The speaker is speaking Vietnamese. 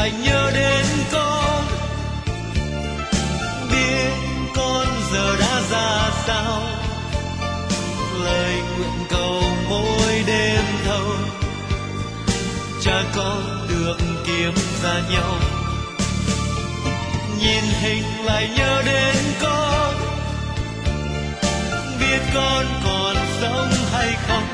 lại nhớ đến con, biết con giờ đã ra sao. Lời nguyện cầu mỗi đêm thâu, cha con được kiếm ra nhau. Nhìn hình lại nhớ đến con, biết con còn sống hay không.